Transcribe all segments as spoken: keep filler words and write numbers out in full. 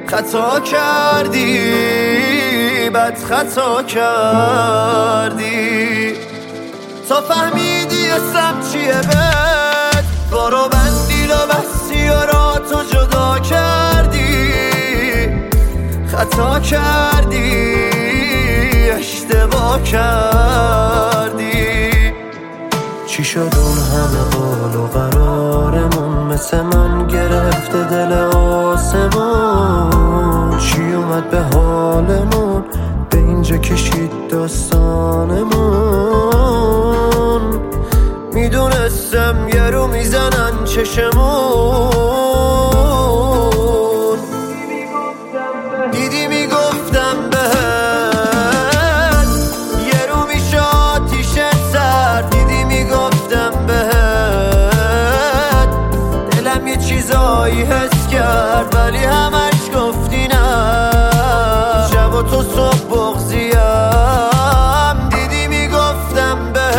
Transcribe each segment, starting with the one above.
خطا کردی، بد خطا کردی تا فهمیدی اسم چیه بد بارو بندی و بستی و را تو جدا کردی. خطا کردی، اشتباه کردی. چی شد اون همه قول و قرارمون مثل من گرفته دل آسمون؟ چی اومد به حالمون به اینجا کشید داستانمون؟ میدونستم یه رو میزنن چشمون. دیدی میگفتم بهت یه رو میشه آتیش سرد. دیدی میگفتم بهت دلم یه چیزایی حس کرد ولی همش گفتی نه. شب و تو صبح بغضیم. دیدی میگفتم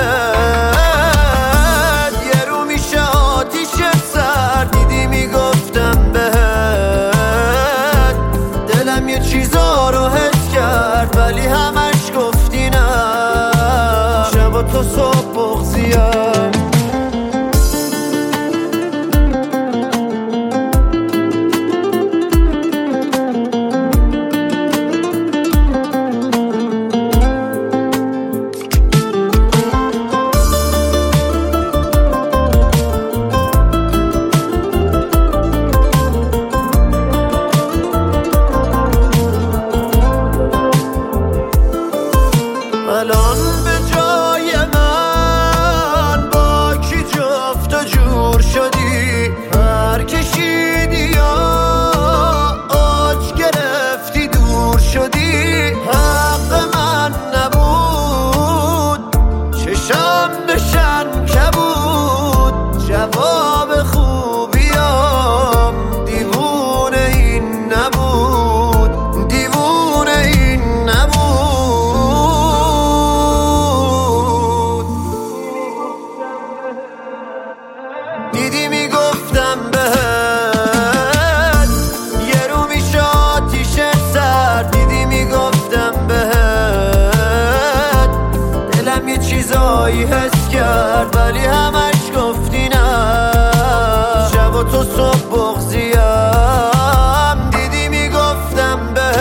بهت یه رو میشه آتیش سرد. دیدی میگفتم بهت دلم یه چیزا رو حس کرد ولی همش گفتی نه. شب و تو صبح بغضیم. الان به جای من با کی جفت و جور شدی؟ پر کشیدی یا آج گرفتی دور شدی؟ حق من نبود چشم بشن کبود. جواب خوبیام دیوونه این نبود، دیوونه این نبود. دیدی میگفتم بهت یه رو میشه آتیش سرد. دیدی میگفتم بهت دلم یه چیزایی حس کرد ولی همش گفتی نه. شب و تو صبح بغضیم. دیدی میگفتم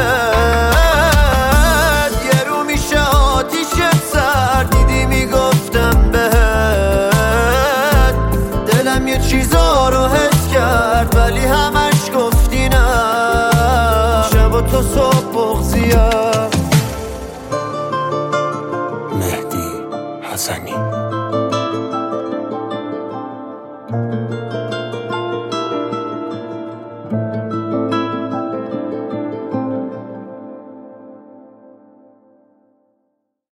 بهت یه رو میشه آتیش سرد. دیدی میگفتم بهت دلم یه چیزا رو حس کرد ولی همش گفتی نه. شب و تو صبح بغضیم. مهدی حسنی.